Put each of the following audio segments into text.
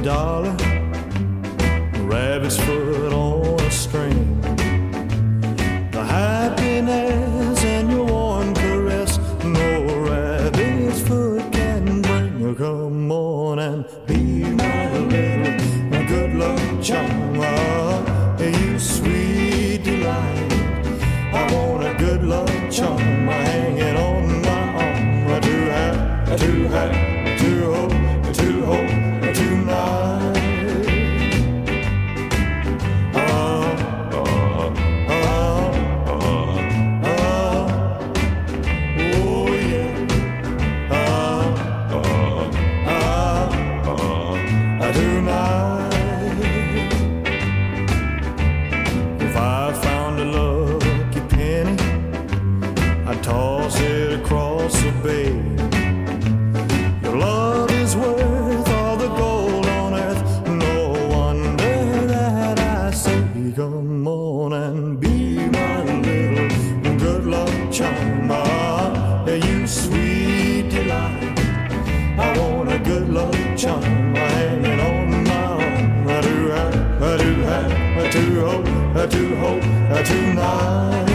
dollar, rabbit's foot on a string. The happiness in your warm caress, no rabbit's foot can bring. Come on and be my little good luck charm. You sweet delight, I want a good luck charm hanging on my arm. To have, to hope tonight. Oh yeah. Tonight. If I found a lucky penny, I'd toss it across the bay. Your love is worth all the gold on earth. No wonder that I say, come on and be my little good luck charm. You sweet delight, I want a good luck charm hanging on my arm. I do have to hope tonight.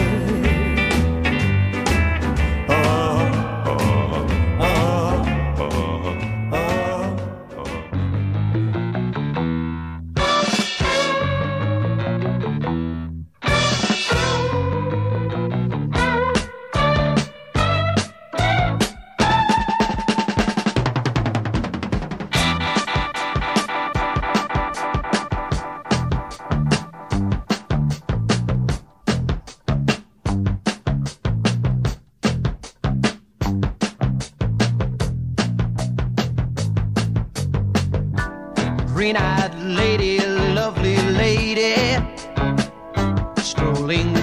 Green-eyed lady, lovely lady, strolling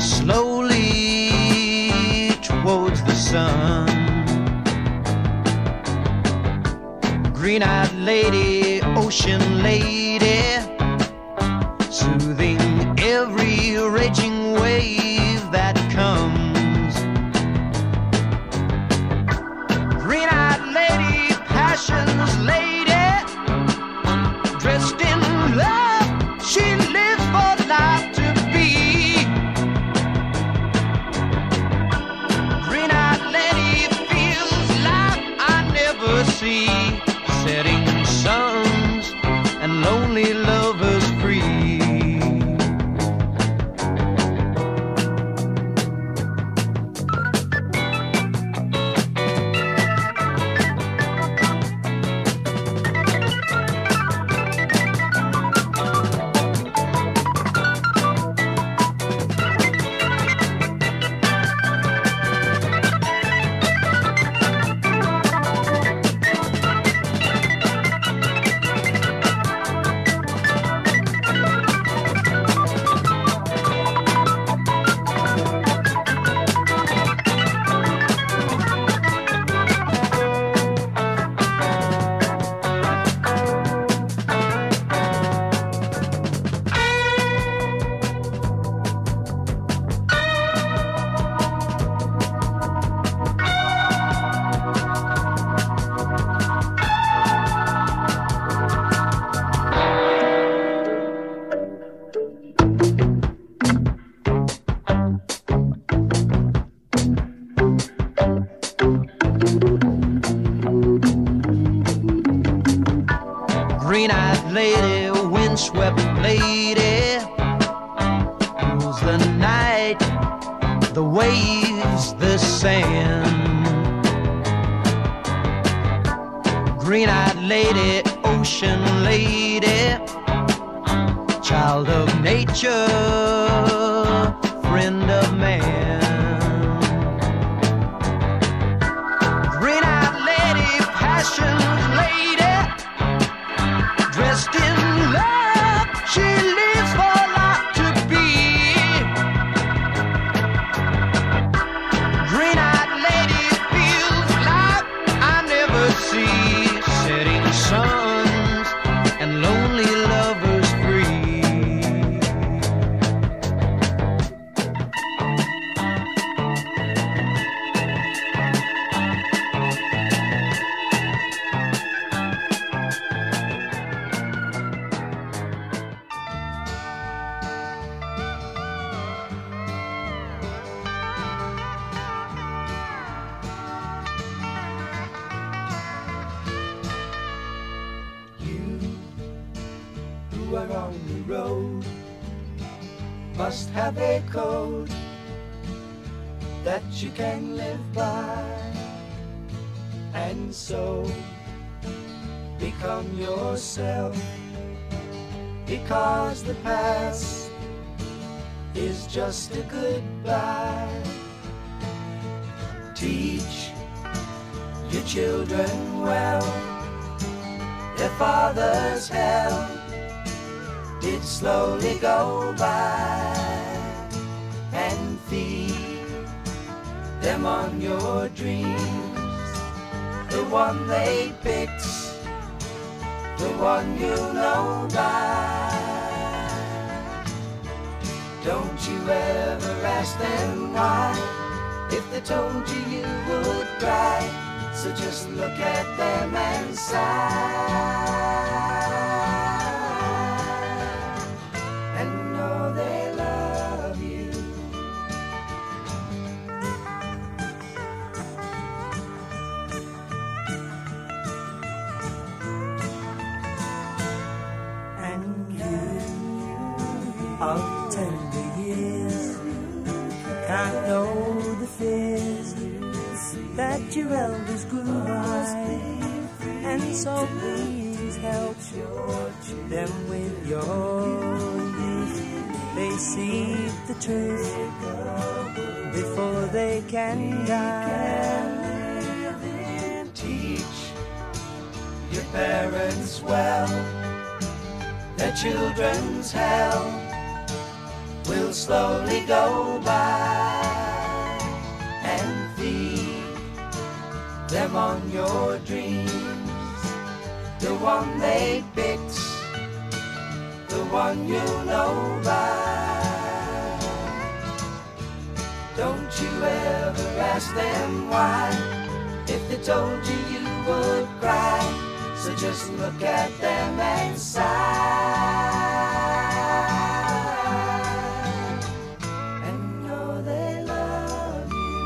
slowly towards the sun. Green-eyed lady, ocean lady, soothing every raging wave that comes. Green-eyed lady, passion's lady, dressed in love, she lives for life to be. Green-eyed lady feels like I never see. Setting suns and lonely lovers free. Green-eyed lady, windswept lady, rules the night, the waves, the sand. Green-eyed lady, ocean lady, child of nature, friend of man. Green-eyed lady, passion's lady, dressed in love, she lives for life to be. Green-eyed lady feels like I never see. Setting suns and lonely lovers free. you are on the road must have a code that you can live by, and so become yourself, because the past is just a goodbye. Teach your children well, their father's hell did slowly go by, and feed them on your dreams, the one they picked, the one you know by. Don't you ever ask them why, if they told you you would cry. So just look at them and sigh, and know they love you. And you of tender years can't know the fears that your elders grew by, and so please help them with your youth. They see the truth before they can die. Teach your parents well, their children's hell will slowly go by, and feed them on your dreams, the one they picked, the one you know by. Don't you ever ask them why, if they told you you would cry. So just look at them and sigh, and know they love you.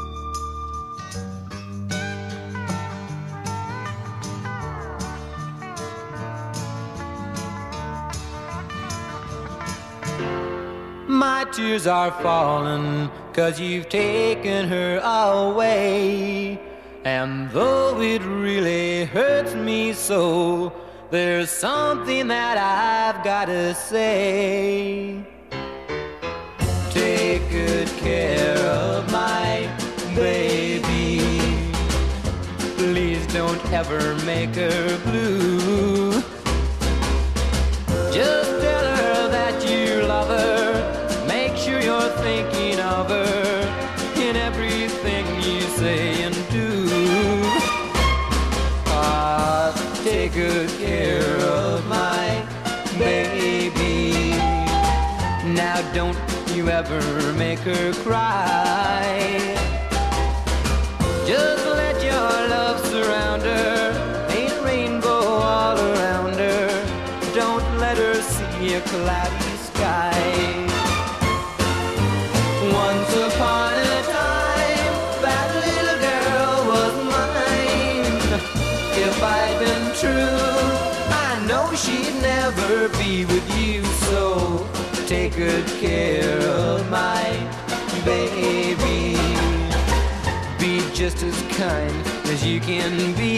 My tears are falling 'cause you've taken her away. And though it really hurts me so, there's something that I've gotta say. Take good care of my baby. Please don't ever make her blue. Just tell her that you love her. Make sure you're thinking of her in everything you say and do. Take good care of my baby. Now don't you ever make her cry. Just let your love surround her, paint a rainbow all around her. Don't let her see a cloudy sky. Once upon a time, that little girl was mine. If I'd been true, I know she'd never be with you. So take good care of my baby. Be just as kind as you can be.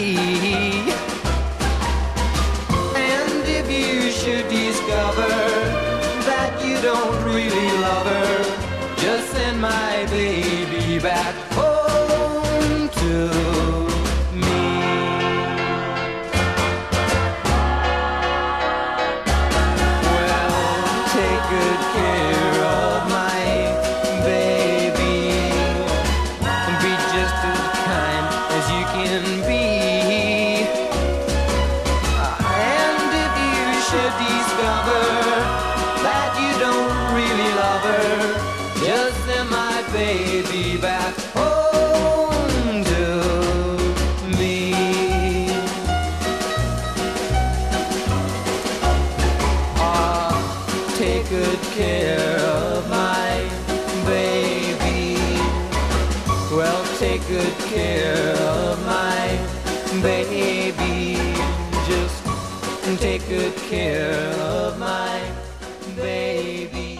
And if you should discover that you don't really love her, just send my baby back home to me. Well, take good care of my baby. Be just as kind as you can be. And if you should discover that you don't really love her, just send my baby back home to me. Take good care of my baby. Well, take good care of my baby. Just take take good care of my baby.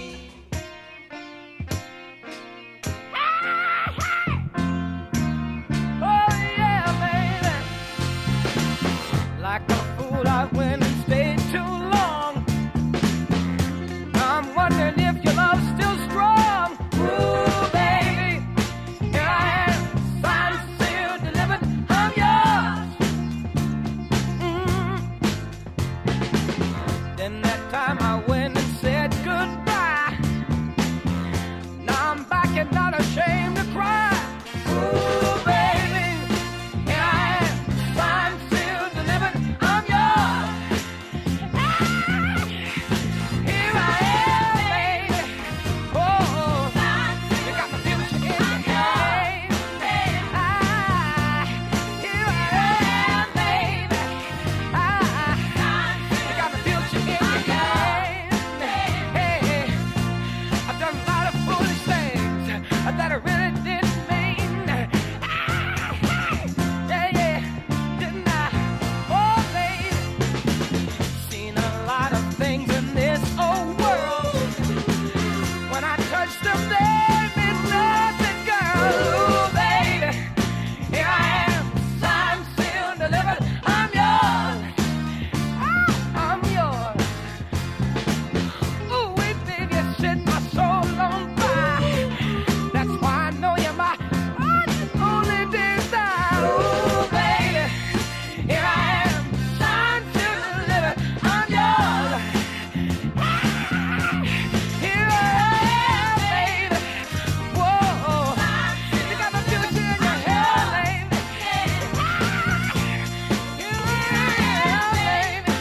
Oh yeah, baby. Like a fool, I went and stayed too long. I'm wondering if your love's still strong. Ooh, baby, here I am, signed, sealed, delivered, I'm yours. Then that time I went and said goodbye. Now I'm back and not ashamed to cry. Ooh, baby, here I am, signed, sealed, delivered, I'm yours. Here I am, baby. Oh, you got my future in your hand. Here I am, baby. You got my future in your hand. Hey, I've done a lot of foolish things that I really didn't mean. Yeah, didn't I? Oh, baby, seen a lot of things in this old world. When I touch them, they mean nothing, girl. Ooh, baby, here I am, signed, sealed, delivered, I'm yours. I'm yours. Ooh, wait, baby, you set my soul on fire. That's why I know you're my only desire. Ooh, baby, here I am, signed, sealed, delivered, I'm yours. Here I am, baby. Whoa, you got my future in your hand, baby. Here I am, baby.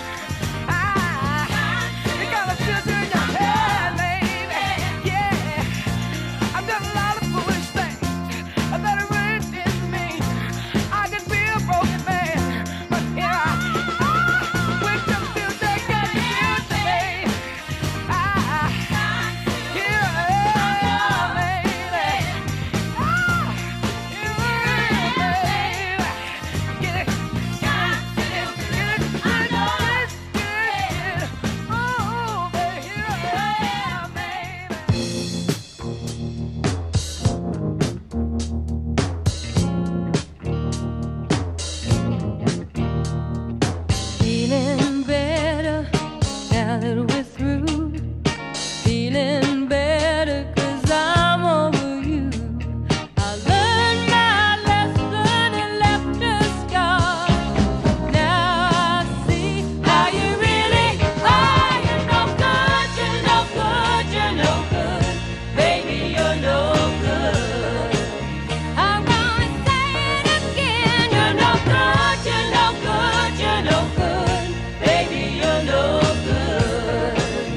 You got my future in your hand, baby. Yeah, I've done a lot of foolish things that I really didn't mean. I could be a broken man, but here I am with your future, got the future, baby. Here I am, baby. Here I am, baby. Get it, I know it's good. Oh, baby, here I am, baby. Feeling better now that we're through. Feeling better 'cause I'm over you. I learned my lesson and left a scar. Now I see how you really are. You're no good, you're no good, you're no good. Baby, you're no good. I'm gonna say it again. You're no good, you're no good, you're no good. Baby, you're no good.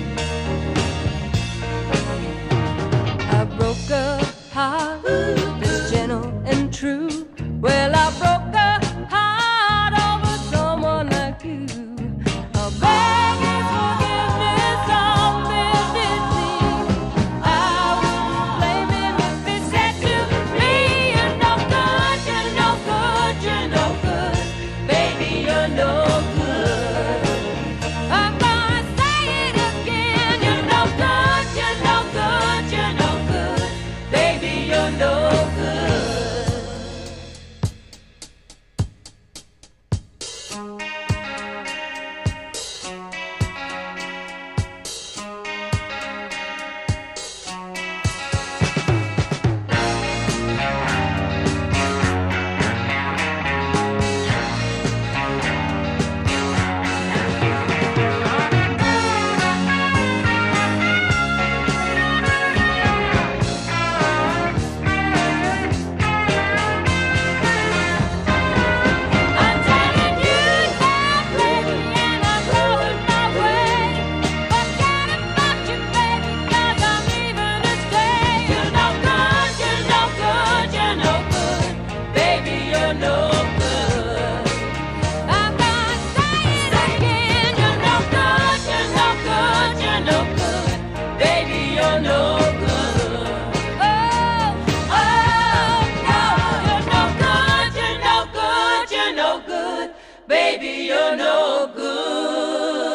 I broke a heart that's gentle and true. Well, I broke a heart over someone like you. I'll beg his forgiveness on bended knee. I wouldn't blame him if he said to me, you're no good, you're no good, you're no good. Baby, you're no good. I'm gonna say it again. You're no good, you're no good, you're no good. Baby, you're no good. Baby, you're no good.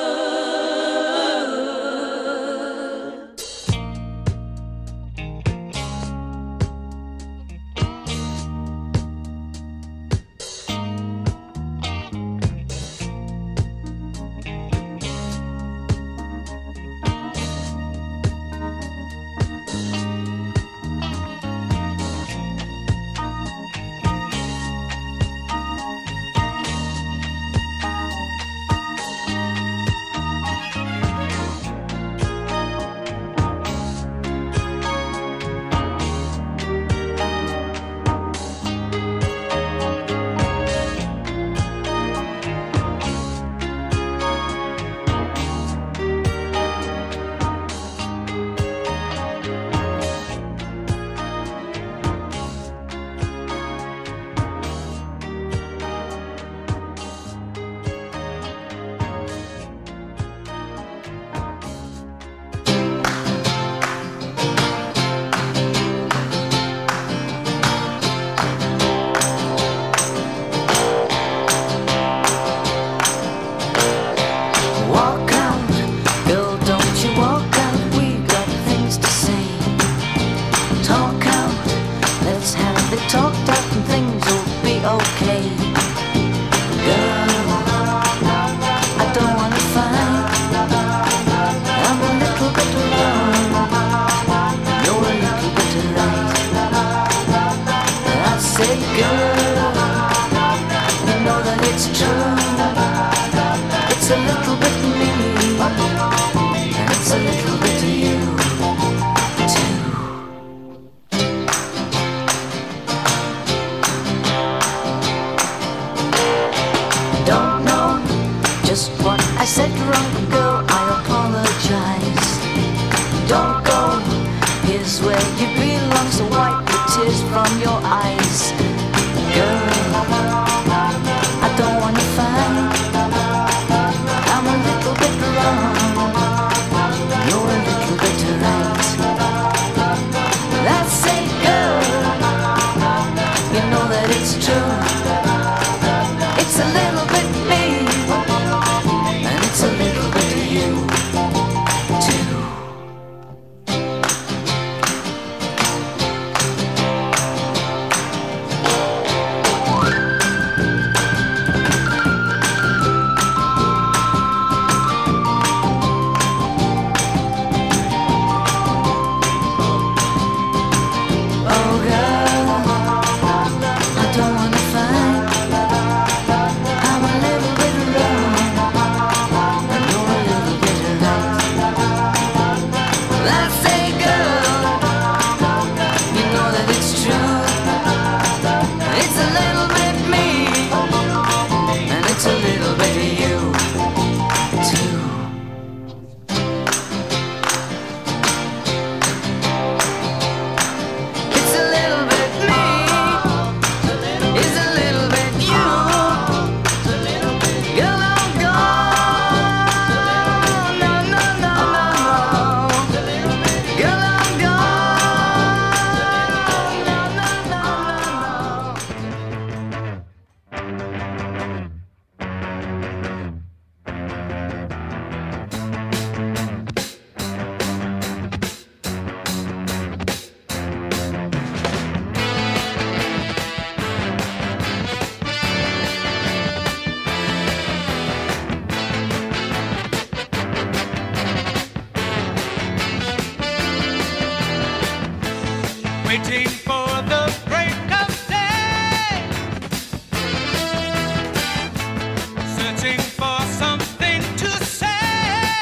waiting for something to say.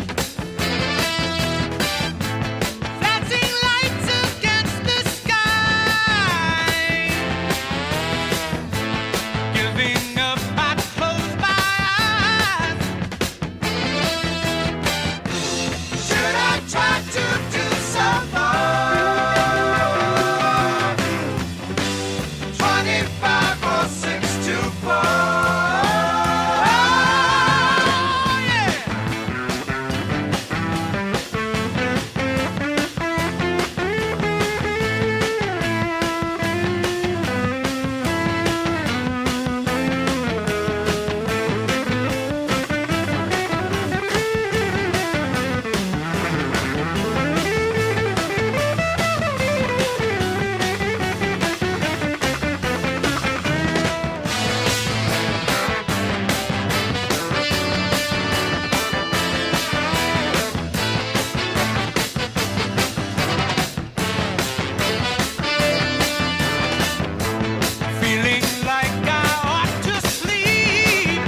Flashing lights against the sky. Giving up, I close my eyes. Should I try to do some more? 25 or 6 to 4. Feeling like I ought to sleep.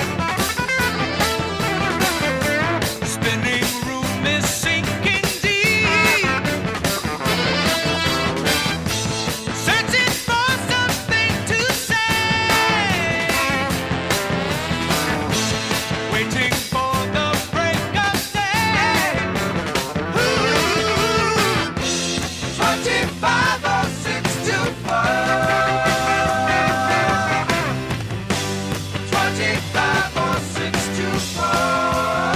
Spinning room is sinking deep. Searching for something to say. Waiting for the break of day. 25 or 6 to 4. 25 or 6 to 4.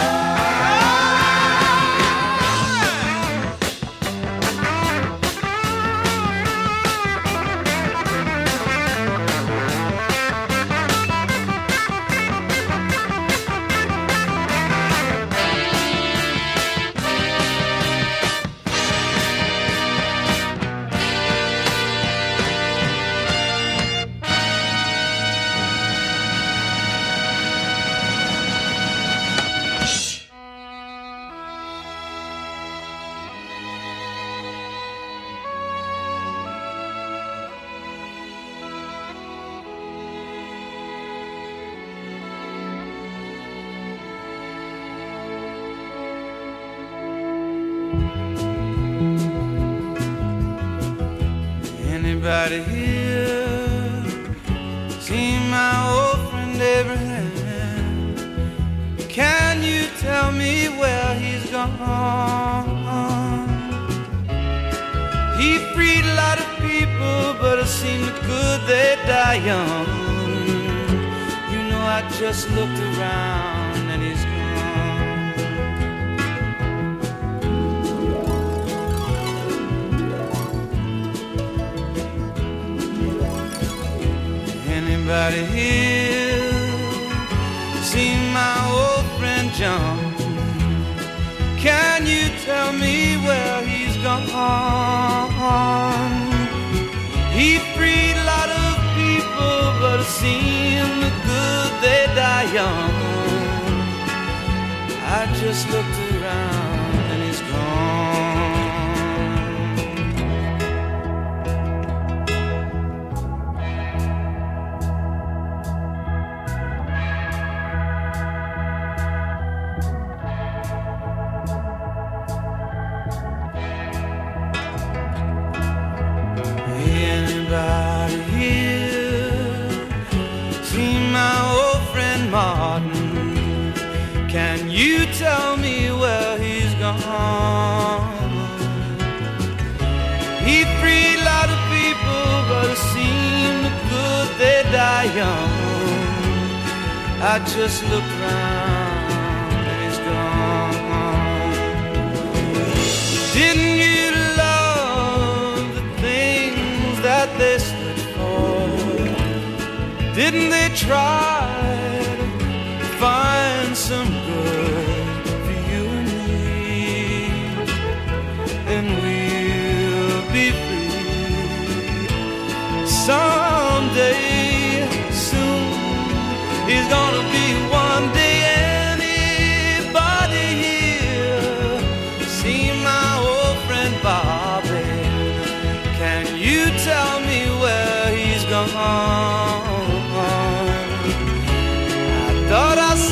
Anybody here seen my old friend Abraham? Can you tell me where he's gone? He freed a lot of people, but it seemed good they die young. You know, I just looked around and he's gone. Anybody here seen my old friend John? Can you tell me where he's gone? He freed a lot of people, but it seemed good they die young. I just looked around and he's gone. Anybody here seen my old friend Martin? Can you tell me where he's gone? He freed a lot of people, but it seemed good they die young. I just looked around and he's gone. Didn't you love the things that they stood for? Didn't they try to find some good for you and me? Then we'll be free someday soon. He's gonna be one day. Anybody here see my old friend Bobby? Can you tell me where he's gone? I thought I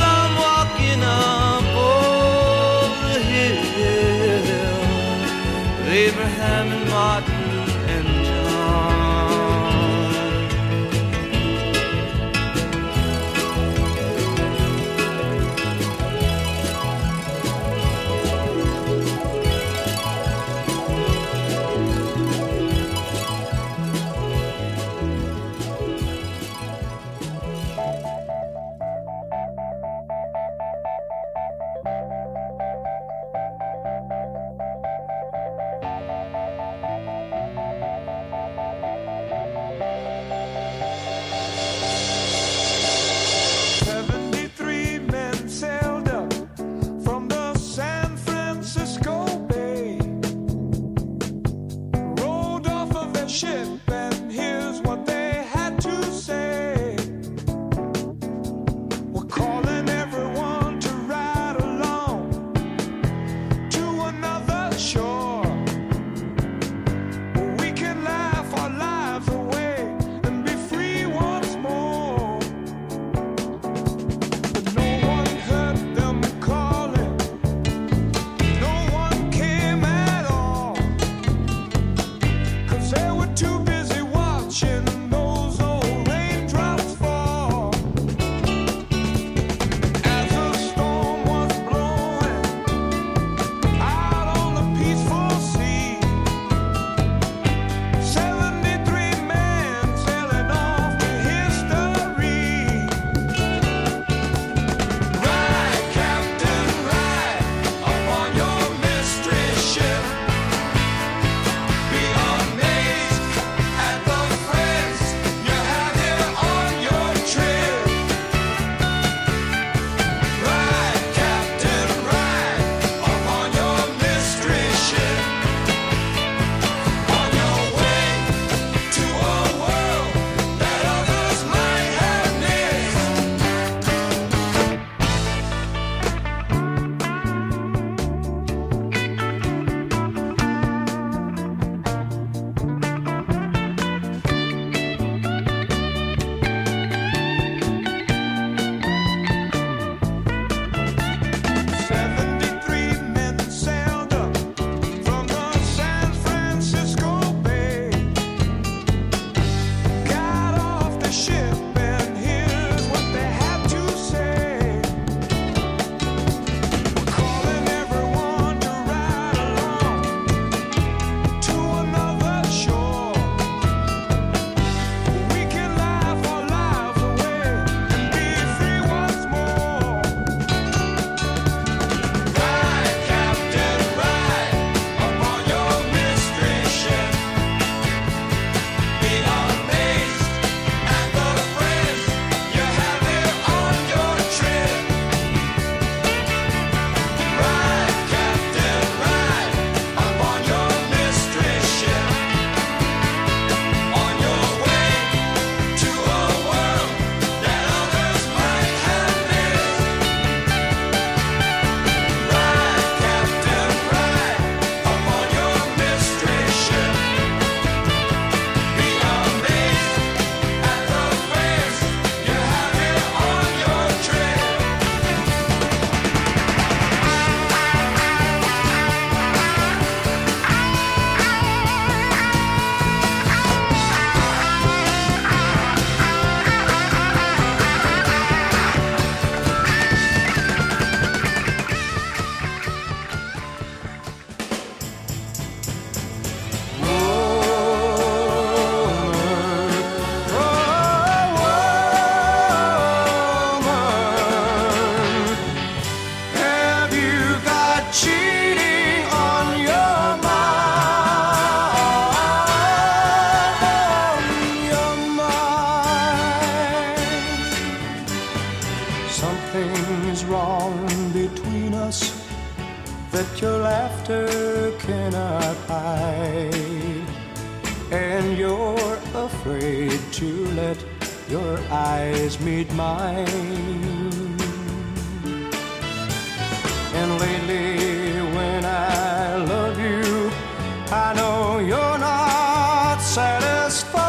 something's wrong between us that your laughter cannot hide, and you're afraid to let your eyes meet mine. And lately when I love you, I know you're not satisfied.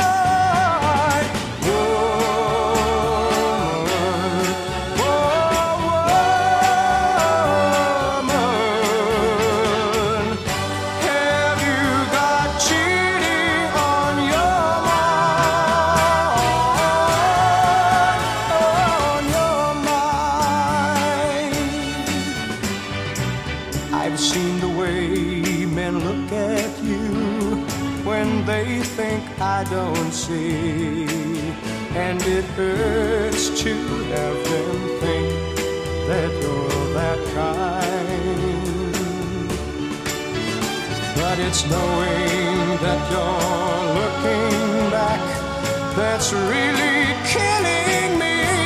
I don't see, and it hurts to have them think that you're that kind. But it's knowing that you're looking back that's really killing me.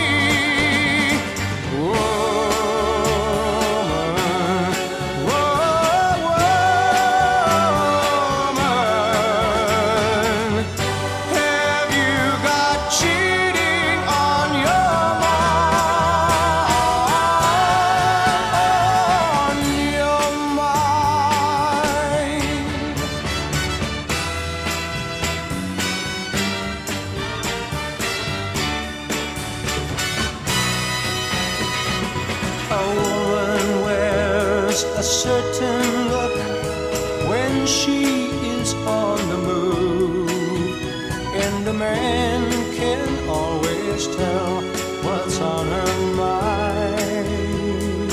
A certain look when she is on the move, and a man can always tell what's on her mind.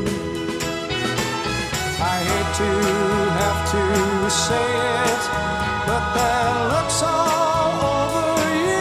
I hate to have to say it, but that looks all over you.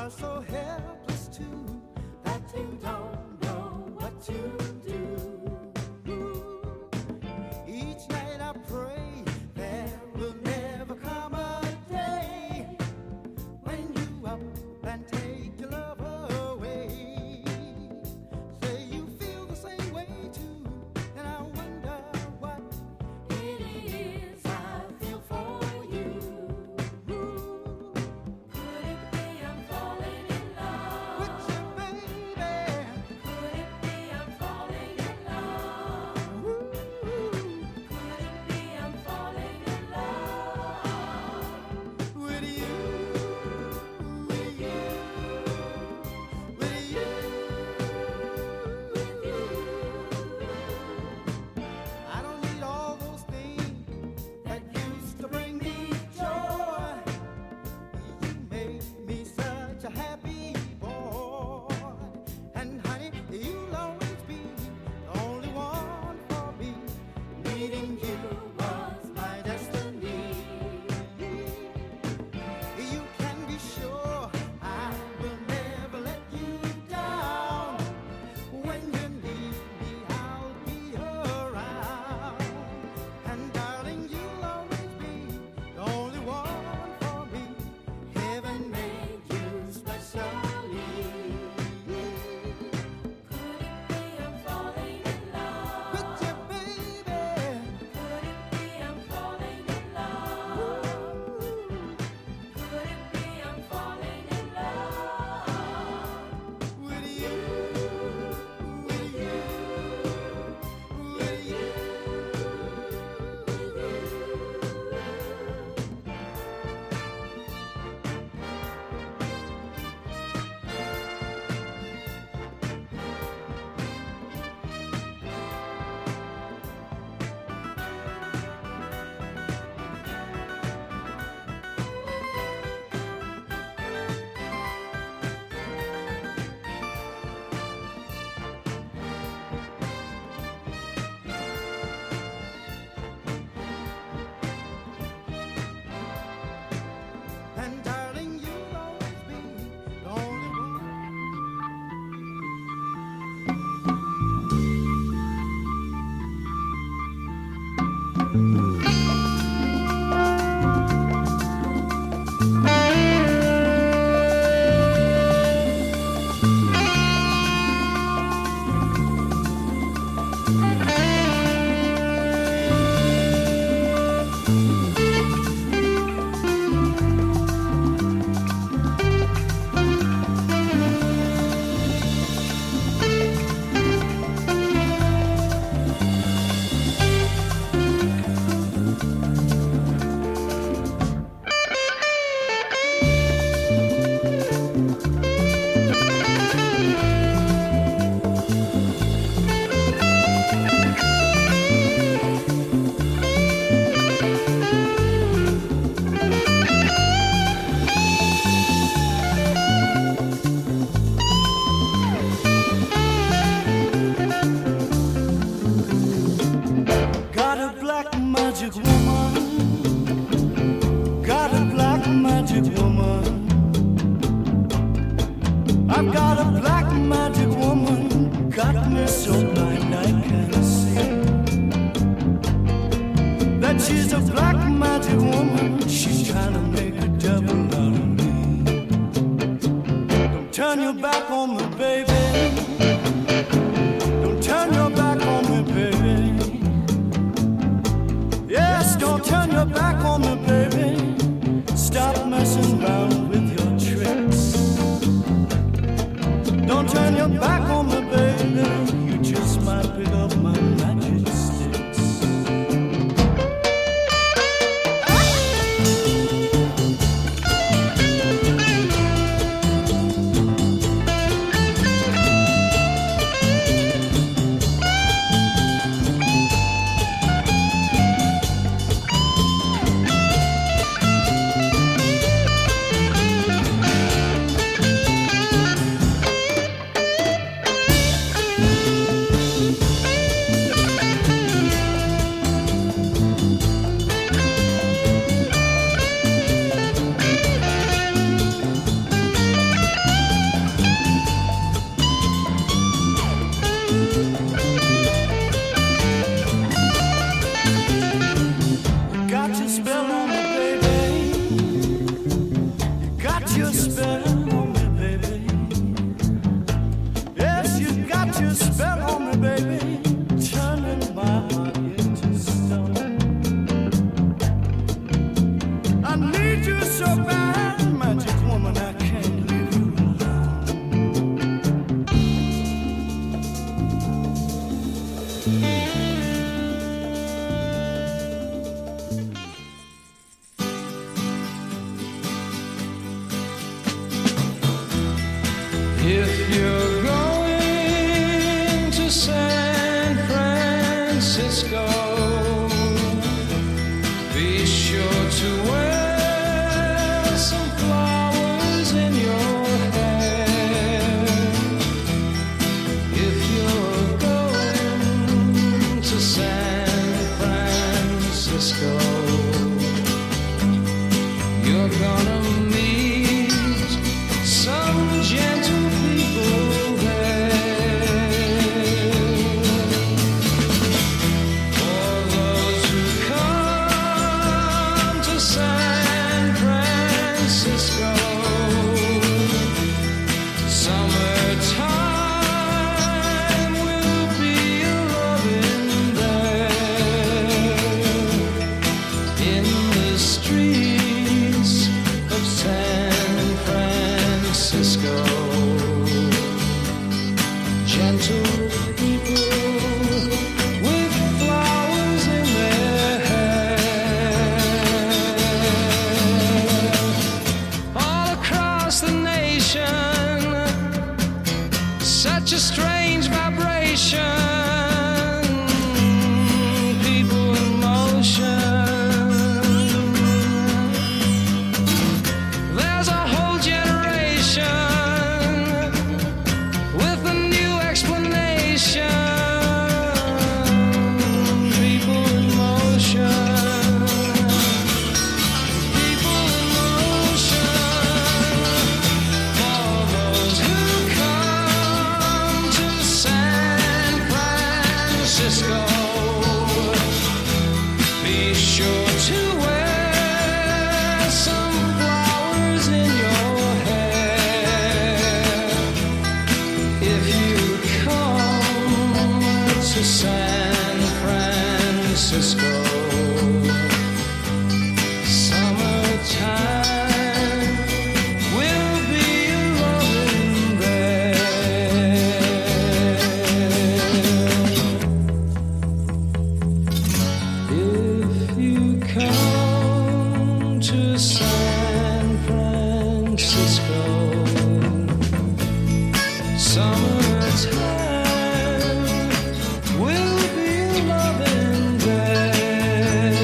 are so helpless too that you don't know what to do. Each night I pray there will never come a day when you up and take your love away. Say you feel the same way too, and I wonder what it is I feel for you. Could it be I'm falling in love with you, baby? Could it be I'm falling in love? Could it be I'm falling in love with you, with you, with you, with you? I don't need all those things that used to bring me joy. You made me such a happy boy. And honey, you'll always be the only one for me. Meeting you was my destiny. You can be sure I will never let you down. When you need me, I'll be around. And darling, you'll always be the only one for me. Heaven made you specially. Could it be I'm falling in love with you, baby? Could it be I'm falling in love? Could it be I'm falling in love with you, with you, with you, with you? And darling, you'll always be the only one. Got a black magic woman. Got a black magic woman. I've got a black magic woman. Got me so blind I can't see that she's a black magic woman. She's trying to make a devil out of me. Don't turn your back on me, baby. Don't turn your back on me, baby. Yes, don't turn your back on me, baby. Stop messing around with your tricks. Don't turn your back on me, baby. You just might pick up my magic sticks. If you're going to San Francisco, be sure to wear some flowers in your hair. If you're going to San Francisco, you're gonna meet some gentle people there. For those who come to San Francisco, summertime will be a-loving there. In the streets of San Francisco, gentle people with flowers in their hair. All across the nation, such a strange vibration, people in motion. There's a whole generation with a new explanation. People in motion. People in motion. For those who come to San Francisco, be sure to wear some flowers in your hair. If you come to San Francisco, summertime will be a-loving there. If you come to San Francisco, summertime will be a-loving there.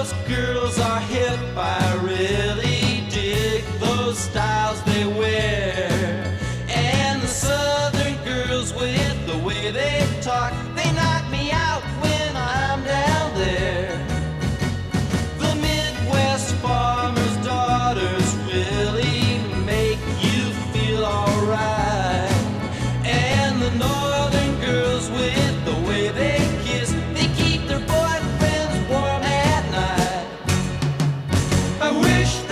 coast girls are hip. I really dig those styles they wear. And the southern girls with the way they talk, they knock me out when I'm down there. The Midwest farmers' daughters really make you feel alright. And the northern girls with the way they kiss, they keep their boyfriends warm at night. I wish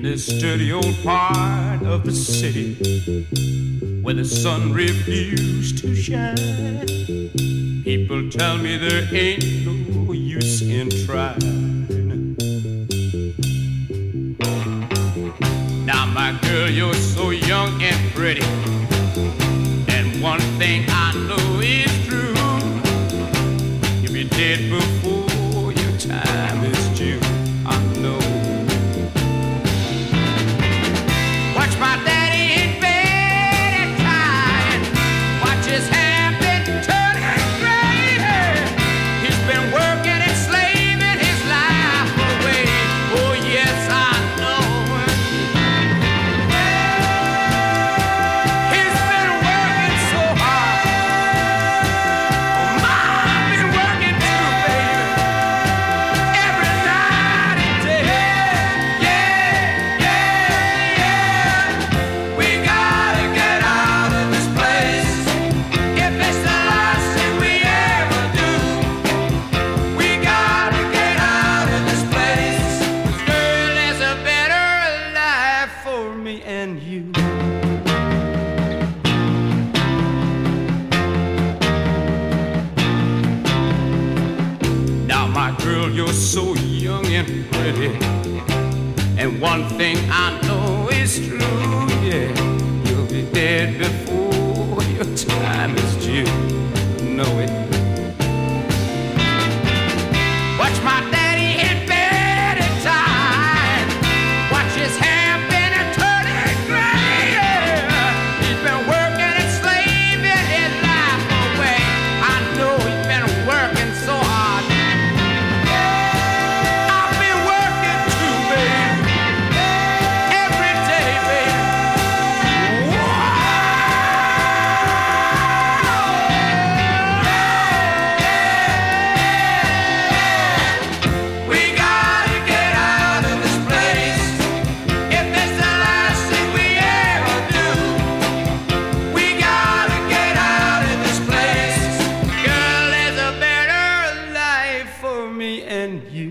this dirty old part of the city where the sun refused to shine. People tell me there ain't no use in trying. Now, my girl, you're so young and pretty, and one thing I know is true: you'll be dead before your time is due. I know. Watch my daddy in bed at night. Watch his hair been turning gray. He's been working and slaving his life away. Oh yes, I know. He's been working so hard. I've been working too, baby. Every night and day. We gotta get out of this place. If it's the last thing we ever do, we gotta get out of this place. 'Cause girl, there's a better life for me and you. Now, my girl, you're so young and pretty, and one thing I know is true, yeah, you'll be dead before your time is due. Know it. Watch my daddy in bed at time. Watch his hair been a turning gray. He's been working and slaving his life away. I know he's been working so hard. I've been working too, baby. Every day, baby. We gotta get out of this place. If it's the last thing we ever do, we gotta get out of this place. Girl, there's a better life for me and you.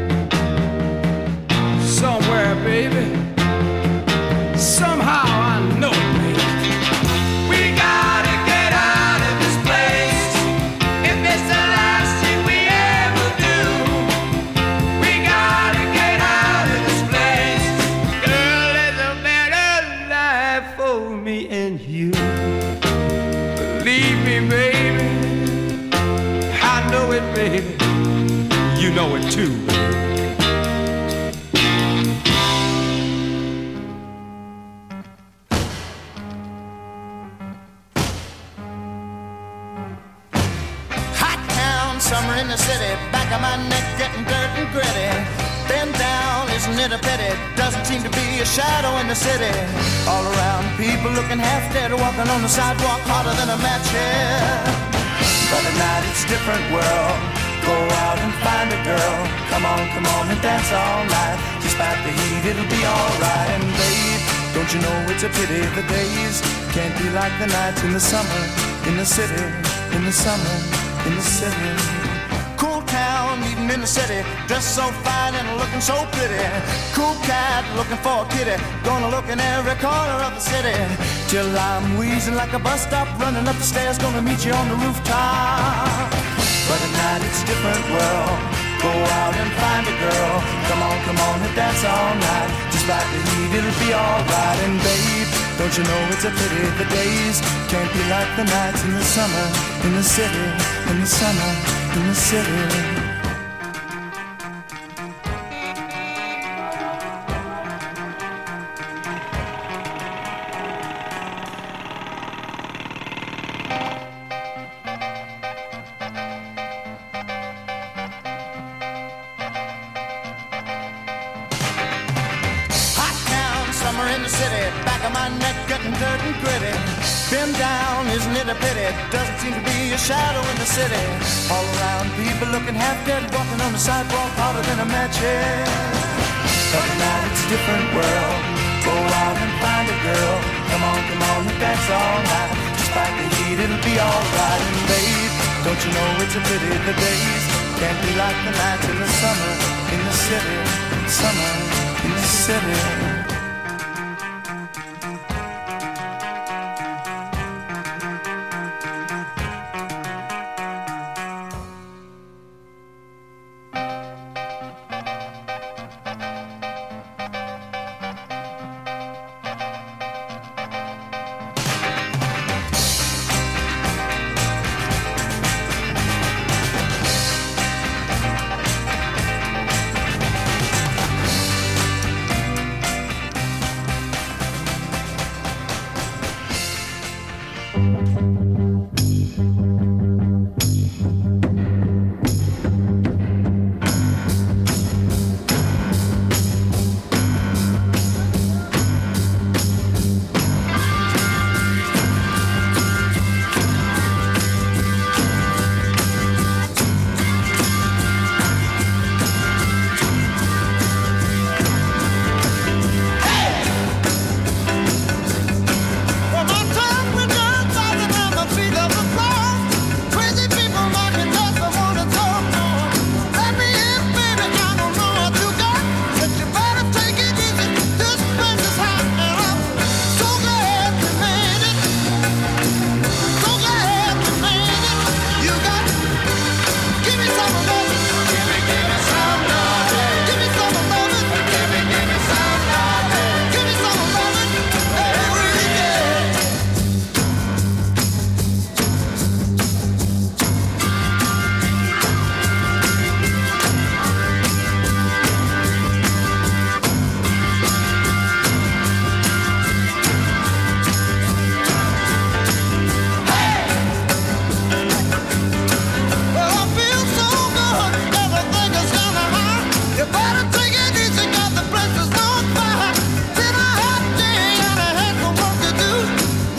Somewhere, baby. Somehow I know it, baby. We gotta get out of this place. If it's the last thing we ever do, we gotta get out of this place. Girl, there's a better life for me and you. Believe me, baby. I know it, baby. You know it too, baby. Hot town, summer in the city, back of my neck getting dirt and gritty. Been down, isn't it a pity? Doesn't seem to be a shadow in the city. All around, people looking half dead, walking on the sidewalk harder than a match head. But at night it's a different world. Go out and find a girl. Come on and dance all night. Despite the heat, it'll be alright. And babe, don't you know it's a pity the days can't be like the nights in the summer, in the city, in the summer, in the city. Cool town, meeting in the city, dressed so fine and looking so pretty. Cool cat, looking for a kitty, gonna look in every corner of the city. Till I'm wheezing like a bus stop, running up the stairs, gonna meet you on the rooftop. But at night it's a different world. Go out and find a girl. Come on and dance all night. Despite the heat, it'll be alright. And babe, don't you know it's a pity the days can't be like the nights in the summer, in the city, in the summer, in the city. Summer in the city, back of my neck getting dirt and gritty. Been down, isn't it a pity? Doesn't seem to be a shadow in the city. All around, people looking half dead, walking on the sidewalk harder than a match head. But now it's a different world. Go out and find a girl. Come on and dance all night. Despite the heat, it'll be alright. And babe, don't you know it's a pity the days can't be like the nights in the summer, in the city, summer, in the city.